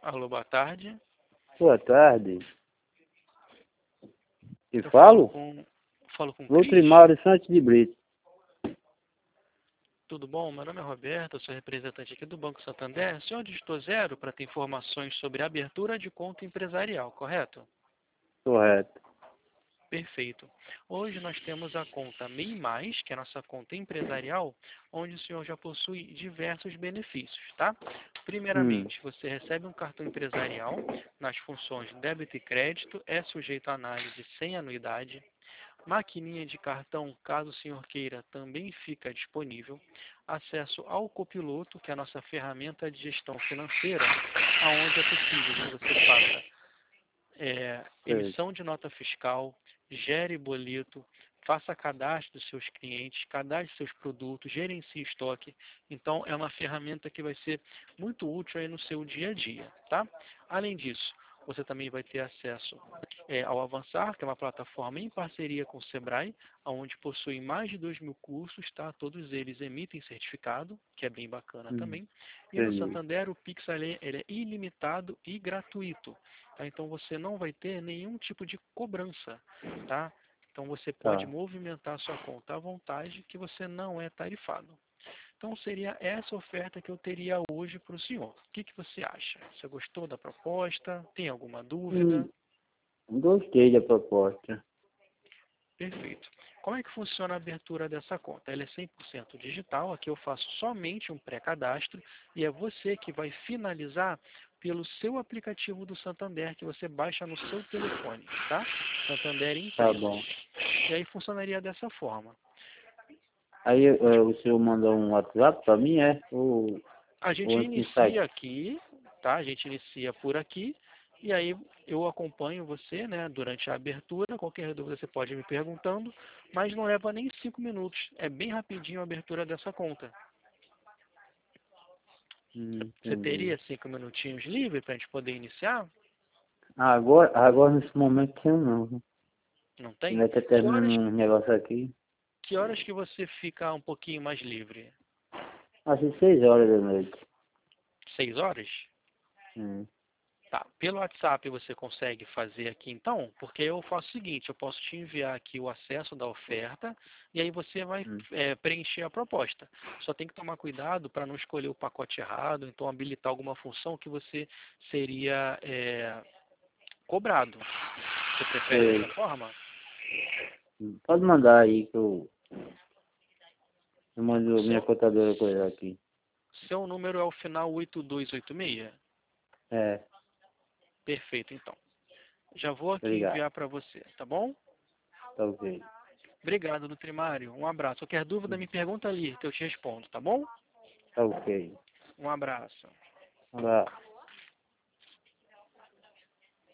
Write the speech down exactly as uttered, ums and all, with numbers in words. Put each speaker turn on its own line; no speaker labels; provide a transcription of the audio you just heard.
Alô, boa tarde.
Boa tarde. E
Eu
falo?
falo com, falo com
Lutri
Cris.
Mauro Santos de Brito.
Tudo bom? Meu nome é Roberto, eu sou representante aqui do Banco Santander. O senhor digitou zero para ter informações sobre a abertura de conta empresarial, correto?
Correto.
Perfeito. Hoje nós temos a conta M E I Mais, que é a nossa conta empresarial, onde o senhor já possui diversos benefícios, tá?
Hum.
Primeiramente, você recebe um cartão empresarial nas funções débito e crédito, é sujeito à análise sem anuidade. Maquininha de cartão, caso o senhor queira, também fica disponível. Acesso ao copiloto, que é a nossa ferramenta de gestão financeira, aonde é possível que você faça é,
Sei.
emissão de nota fiscal, gere boleto, faça cadastro dos seus clientes, cadastre seus produtos, gerencie estoque. Então, é uma ferramenta que vai ser muito útil aí no seu dia a dia, tá? Além disso, você também vai ter acesso é, ao Avançar, que é uma plataforma em parceria com o Sebrae, onde possui mais de dois mil cursos, tá? Todos eles emitem certificado, que é bem bacana
Hum.
também. E no
Entendi.
Santander, o Pix ele ele é ilimitado e gratuito. Tá? Então você não vai ter nenhum tipo de cobrança, tá? Então você pode
Tá.
movimentar sua conta à vontade, que você não é tarifado. Então seria essa oferta que eu teria hoje para o senhor. O que, que você acha? Você gostou da proposta? Tem alguma dúvida?
Hum. Gostei da proposta.
Perfeito. Como é que funciona a abertura dessa conta? Ela é cem por cento digital, aqui eu faço somente um pré-cadastro e é você que vai finalizar pelo seu aplicativo do Santander que você baixa no seu telefone, tá? Santander
Tá
Empresas.
bom.
E aí funcionaria dessa forma.
Aí eh, o senhor manda um WhatsApp pra mim, é? Ou,
A gente
ou entra no site?
inicia aqui, tá? A gente inicia por aqui e aí eu acompanho você, né, durante a abertura. Qualquer dúvida você pode ir me perguntando, mas não leva nem cinco minutos. É bem rapidinho a abertura dessa conta.
Hum,
Você
entendi.
teria cinco minutinhos livre para a gente poder iniciar?
Ah, agora, agora nesse momento tem não. Né?
Não tem?
Ainda tá
Que
terminando
horas,
um negócio aqui.
que horas que você fica um pouquinho mais livre?
Às seis horas da noite.
Seis horas?
Hum.
Tá. Pelo WhatsApp você consegue fazer aqui então? Porque eu faço o seguinte, eu posso te enviar aqui o acesso da oferta e aí você vai
Hum.
é, preencher a proposta. Só tem que tomar cuidado para não escolher o pacote errado, então habilitar alguma função que você seria é, cobrado. Você prefere
Sei.
dessa forma?
Pode mandar aí que eu, eu mando minha
Seu,
contadora coisa aqui.
seu número é o final oito dois oito seis?
É,
Perfeito, então. Já vou aqui
obrigado.
enviar para você, tá bom?
Tá ok.
Obrigado, Nutrimário. Um abraço. Qualquer dúvida, me pergunta ali, que eu te respondo, tá bom?
Tá ok.
Um abraço.
Um abraço.